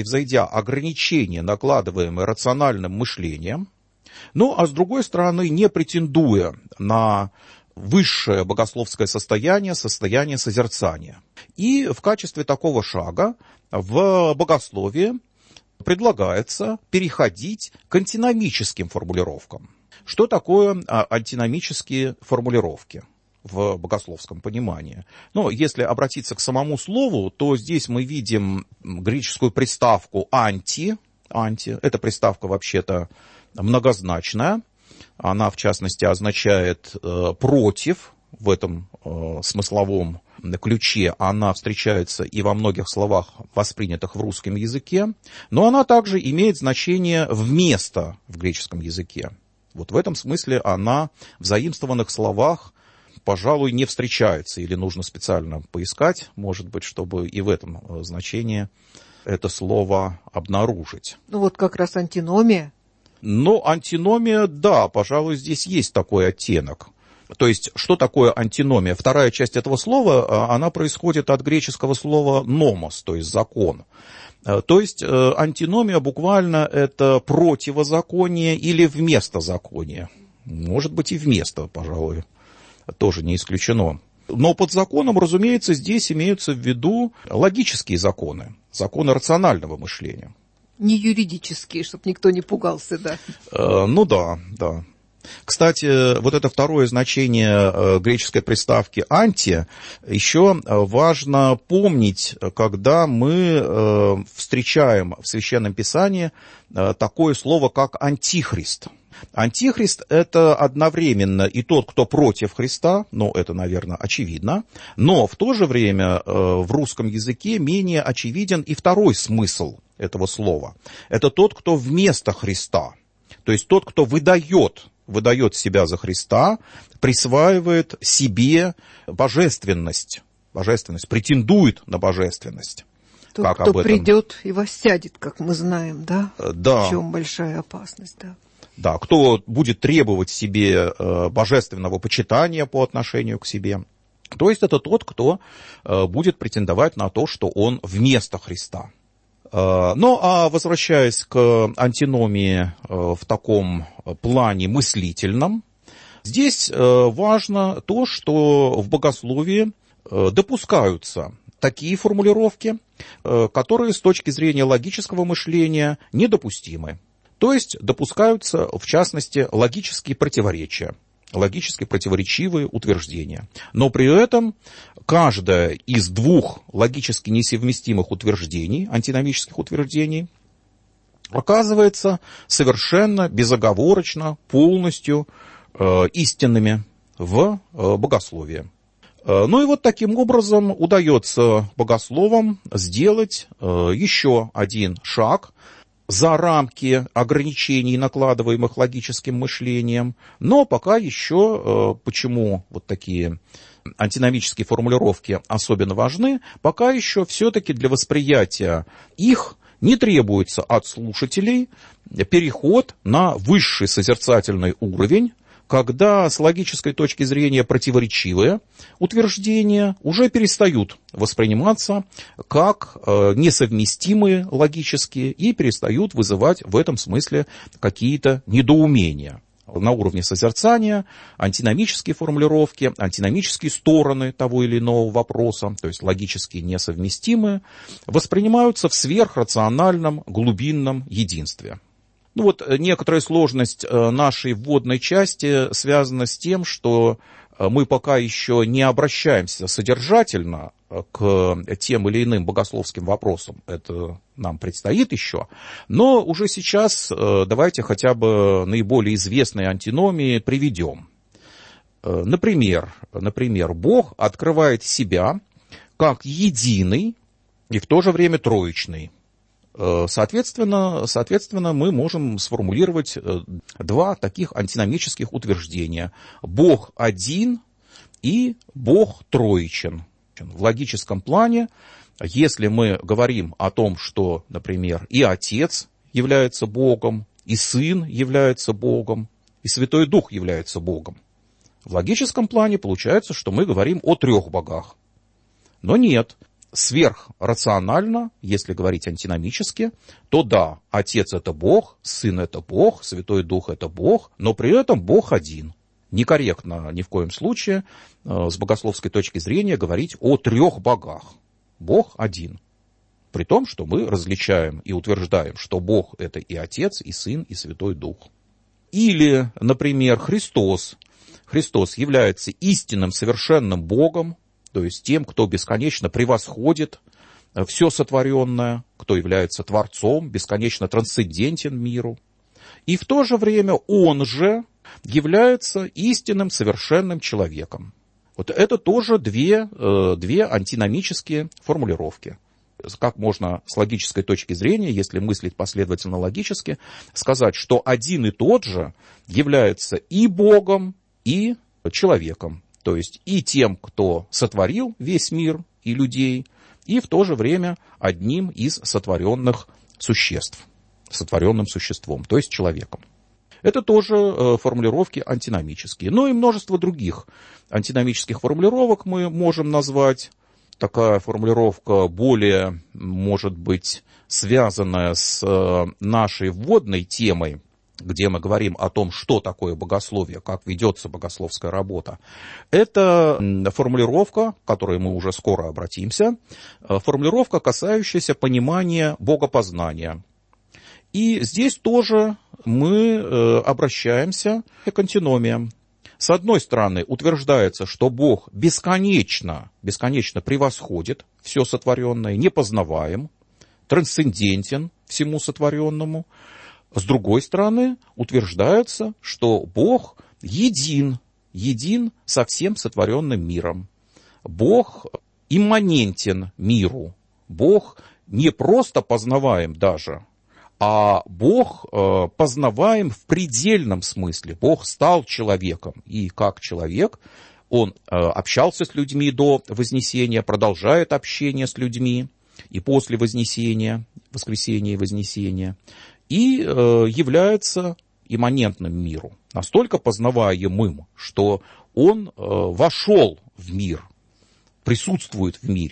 ограничения, накладываемые рациональным мышлением, ну а с другой стороны, не претендуя на высшее богословское состояние созерцания. И в качестве такого шага в богословии предлагается переходить к антиномическим формулировкам. Что такое антиномические формулировки в богословском понимании? Ну, если обратиться к самому слову, то здесь мы видим греческую приставку «анти». Эта приставка вообще-то многозначная. Она, в частности, означает «против». В этом смысловом ключе она встречается и во многих словах, воспринятых в русском языке, но она также имеет значение «вместо» в греческом языке. Вот в этом смысле она в заимствованных словах, пожалуй, не встречается, или нужно специально поискать, может быть, чтобы и в этом значении это слово обнаружить. Ну вот как раз антиномия. Ну, антиномия, да, пожалуй, здесь есть такой оттенок. То есть, что такое антиномия? Вторая часть этого слова, она происходит от греческого слова «номос», то есть «закон». То есть, антиномия буквально это противозаконие или вместо закония. Может быть, и вместо, пожалуй, тоже не исключено. Но под законом, разумеется, здесь имеются в виду логические законы, законы рационального мышления. Не юридические, чтобы никто не пугался, да? Ну да. Кстати, вот это второе значение греческой приставки «анти» еще важно помнить, когда мы встречаем в Священном Писании такое слово, как «антихрист». Антихрист – это одновременно и тот, кто против Христа, ну, это, наверное, очевидно, но в то же время в русском языке менее очевиден и второй смысл этого слова. Это тот, кто вместо Христа, то есть тот, кто выдает себя за Христа, присваивает себе божественность, претендует на божественность. Тот, кто придет и воссядет, как мы знаем, да? Да. В чем большая опасность, да? Да, кто будет требовать себе божественного почитания по отношению к себе. То есть это тот, кто будет претендовать на то, что он вместо Христа. Ну, а возвращаясь к антиномии в таком плане мыслительном, здесь важно то, что в богословии допускаются такие формулировки, которые с точки зрения логического мышления недопустимы. То есть допускаются, в частности, логические противоречия, логически противоречивые утверждения. Но при этом каждое из двух логически несовместимых утверждений, антиномических утверждений, оказывается совершенно безоговорочно, полностью истинными в богословии. Ну и вот таким образом удается богословам сделать еще один шаг за рамки ограничений, накладываемых логическим мышлением, но пока еще, почему вот такие антиномические формулировки особенно важны, пока еще все-таки для восприятия их не требуется от слушателей переход на высший созерцательный уровень, когда с логической точки зрения противоречивые утверждения уже перестают восприниматься как несовместимые логические и перестают вызывать в этом смысле какие-то недоумения. На уровне созерцания антиномические формулировки, антиномические стороны того или иного вопроса, то есть логически несовместимые, воспринимаются в сверхрациональном глубинном единстве. Ну вот некоторая сложность нашей вводной части связана с тем, что мы пока еще не обращаемся содержательно к тем или иным богословским вопросам. Это нам предстоит еще. Но уже сейчас давайте хотя бы наиболее известные антиномии приведем. Например, Бог открывает себя как единый и в то же время троичный. Соответственно, мы можем сформулировать два таких антиномических утверждения. Бог один и Бог троичен. В логическом плане, если мы говорим о том, что, например, и Отец является Богом, и Сын является Богом, и Святой Дух является Богом, в логическом плане получается, что мы говорим о трех богах. Но нет. Сверхрационально, если говорить антиномически, то да, Отец — это Бог, Сын — это Бог, Святой Дух — это Бог, но при этом Бог один. Некорректно ни в коем случае с богословской точки зрения говорить о трех богах. Бог один. При том, что мы различаем и утверждаем, что Бог — это и Отец, и Сын, и Святой Дух. Или, например, Христос. Христос является истинным совершенным Богом, то есть тем, кто бесконечно превосходит все сотворенное, кто является Творцом, бесконечно трансцендентен миру. И в то же время Он же является истинным совершенным человеком. Вот это тоже две антиномические формулировки. Как можно с логической точки зрения, если мыслить последовательно логически, сказать, что один и тот же является и Богом, и человеком. То есть и тем, кто сотворил весь мир и людей, и в то же время одним из сотворенных существ, сотворенным существом, то есть человеком. Это тоже формулировки антиномические. Ну и множество других антиномических формулировок мы можем назвать. Такая формулировка более, может быть, связанная с нашей вводной темой, где мы говорим о том, что такое богословие, как ведется богословская работа. Это формулировка, к которой мы уже скоро обратимся, формулировка, касающаяся понимания богопознания. И здесь тоже мы обращаемся к антиномиям. С одной стороны, утверждается, что Бог бесконечно превосходит все сотворенное, непознаваем, трансцендентен всему сотворенному. С другой стороны, утверждается, что Бог един со всем сотворенным миром. Бог имманентен миру. Бог не просто познаваем даже, а Бог познаваем в предельном смысле. Бог стал человеком, и как человек Он общался с людьми до Вознесения, продолжает общение с людьми и после Вознесения, Воскресения и Вознесения, и является имманентным миру, настолько познаваемым, что Он вошел в мир, присутствует в мире.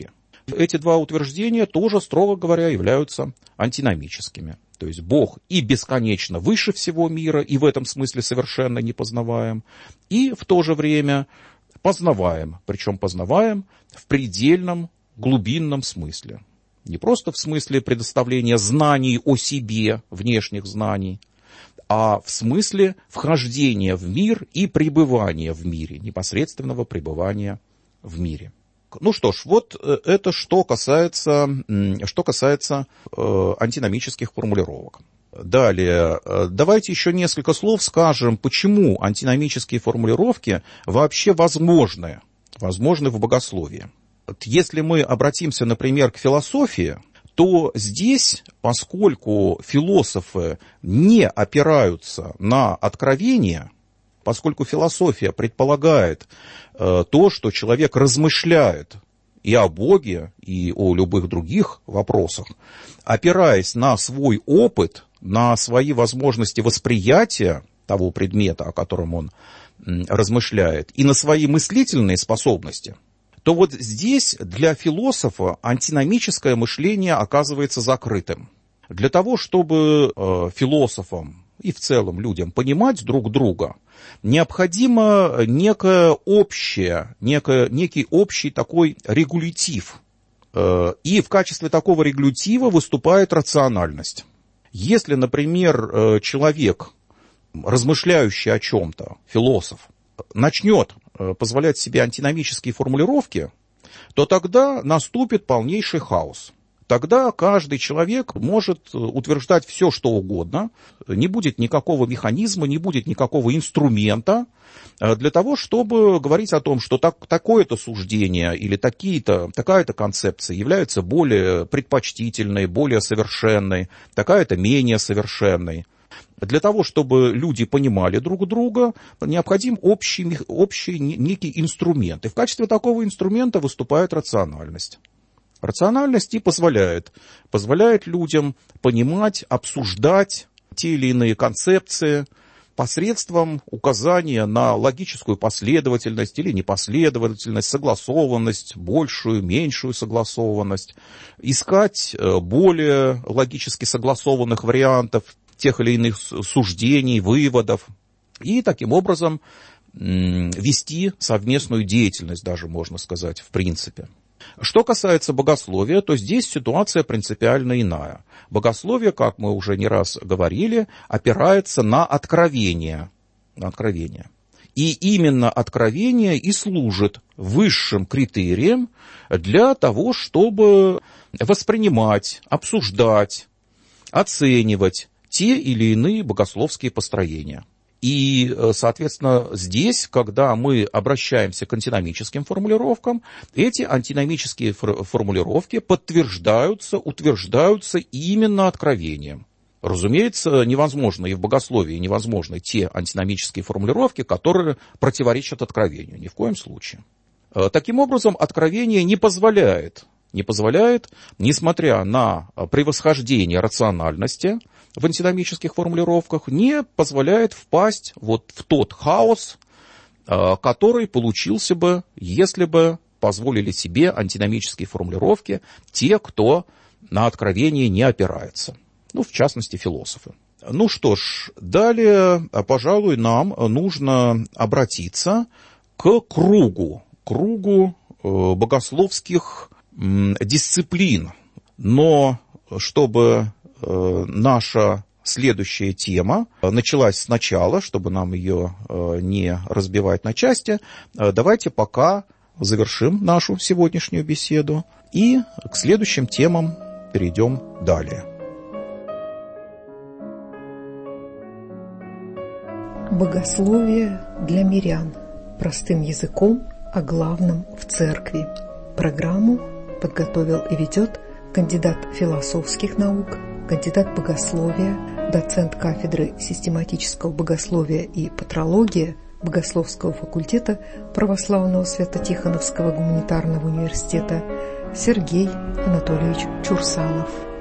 Эти два утверждения тоже, строго говоря, являются антиномическими. То есть Бог и бесконечно выше всего мира, и в этом смысле совершенно непознаваем, и в то же время познаваем, причем познаваем в предельном глубинном смысле. Не просто в смысле предоставления знаний о себе, внешних знаний, а в смысле вхождения в мир и пребывания в мире, непосредственного пребывания в мире. Ну что ж, вот это что касается антиномических формулировок. Далее, давайте еще несколько слов скажем, почему антиномические формулировки вообще возможны в богословии. Если мы обратимся, например, к философии, то здесь, поскольку философы не опираются на откровения, поскольку философия предполагает то, что человек размышляет и о Боге, и о любых других вопросах, опираясь на свой опыт, на свои возможности восприятия того предмета, о котором он размышляет, и на свои мыслительные способности, то вот здесь для философа антиномическое мышление оказывается закрытым. Для того, чтобы философам и в целом людям понимать друг друга, необходимо некий общий такой регулятив. И в качестве такого регулятива выступает рациональность. Если, например, человек, размышляющий о чем-то, философ, начнет позволять себе антиномические формулировки, то тогда наступит полнейший хаос. Тогда каждый человек может утверждать все, что угодно, не будет никакого механизма, не будет никакого инструмента для того, чтобы говорить о том, что такое-то суждение или такая-то концепция является более предпочтительной, более совершенной, такая-то менее совершенной. Для того, чтобы люди понимали друг друга, необходим общий некий инструмент. И в качестве такого инструмента выступает рациональность. Рациональность и позволяет людям понимать, обсуждать те или иные концепции посредством указания на логическую последовательность или непоследовательность, согласованность, большую, меньшую согласованность, искать более логически согласованных вариантов тех или иных суждений, выводов, и таким образом вести совместную деятельность, даже можно сказать, в принципе. Что касается богословия, то здесь ситуация принципиально иная. Богословие, как мы уже не раз говорили, опирается на откровение. И именно откровение и служит высшим критерием для того, чтобы воспринимать, обсуждать, оценивать те или иные богословские построения. И, соответственно, здесь, когда мы обращаемся к антиномическим формулировкам, эти антиномические формулировки подтверждаются, утверждаются именно откровением. Разумеется, невозможно и в богословии невозможны те антиномические формулировки, которые противоречат откровению. Ни в коем случае. Таким образом, откровение не позволяет, несмотря на превосхождение рациональности в антиномических формулировках, не позволяет впасть вот в тот хаос, который получился бы, если бы позволили себе антиномические формулировки те, кто на откровение не опирается. В частности, философы. Ну что ж, далее, пожалуй, нам нужно обратиться к кругу богословских дисциплин. Но чтобы наша следующая тема началась сначала, чтобы нам ее не разбивать на части, давайте пока завершим нашу сегодняшнюю беседу и к следующим темам перейдем далее. Богословие для мирян. Простым языком о главном в церкви. Программу подготовил и ведет кандидат философских наук, кандидат богословия, доцент кафедры систематического богословия и патрологии Богословского факультета Православного Свято-Тихоновского гуманитарного университета Сергей Анатольевич Чурсанов.